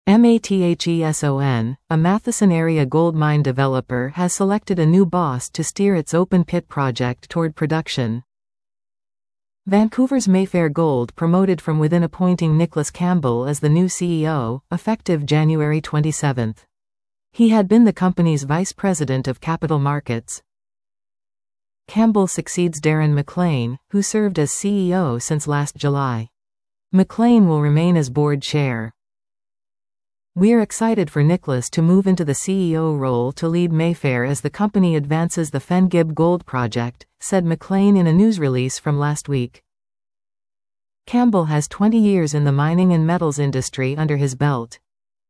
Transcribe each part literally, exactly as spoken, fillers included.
Matheson, a Matheson area gold mine developer, has selected a new boss to steer its open pit project toward production. Vancouver's Mayfair Gold promoted from within, appointing Nicholas Campbell as the new C E O, effective January twenty-seventh. He had been the company's vice president of capital markets. Campbell succeeds Darren McLean, who served as C E O since last July. McLean will remain as board chair. "We're excited for Nicholas to move into the C E O role to lead Mayfair as the company advances the Fengib Gold Project," said McLean in a news release from last week. Campbell has twenty years in the mining and metals industry under his belt.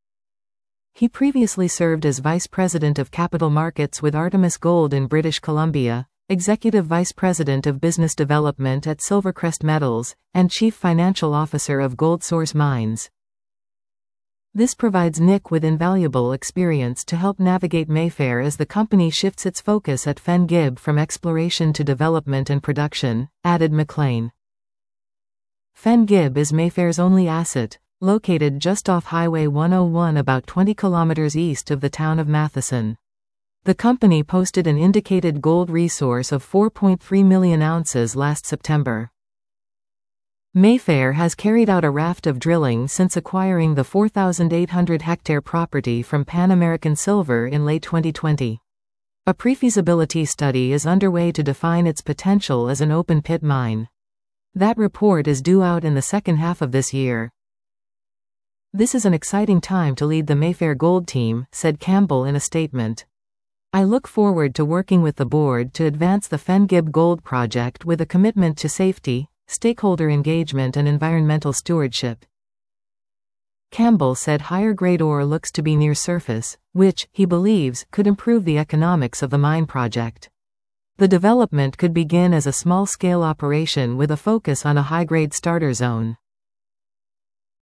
He previously served as vice president of capital markets with Artemis Gold in British Columbia, executive vice president of business development at Silvercrest Metals, and chief financial officer of Gold Source Mines. This provides Nick with invaluable experience to help navigate Mayfair as the company shifts its focus at Fengib from exploration to development and production, added McLean. Fengib is Mayfair's only asset, located just off Highway one oh one about twenty kilometers east of the town of Matheson. The company posted an indicated gold resource of four point three million ounces last September. Mayfair has carried out a raft of drilling since acquiring the four thousand eight hundred hectare property from Pan American Silver in late twenty twenty. A pre-feasibility study is underway to define its potential as an open-pit mine. That report is due out in the second half of this year. "This is an exciting time to lead the Mayfair Gold team," said Campbell in a statement. "I look forward to working with the board to advance the Fengib Gold Project with a commitment to safety, stakeholder engagement and environmental stewardship." Campbell said higher-grade ore looks to be near surface, which, he believes, could improve the economics of the mine project. The development could begin as a small-scale operation with a focus on a high-grade starter zone.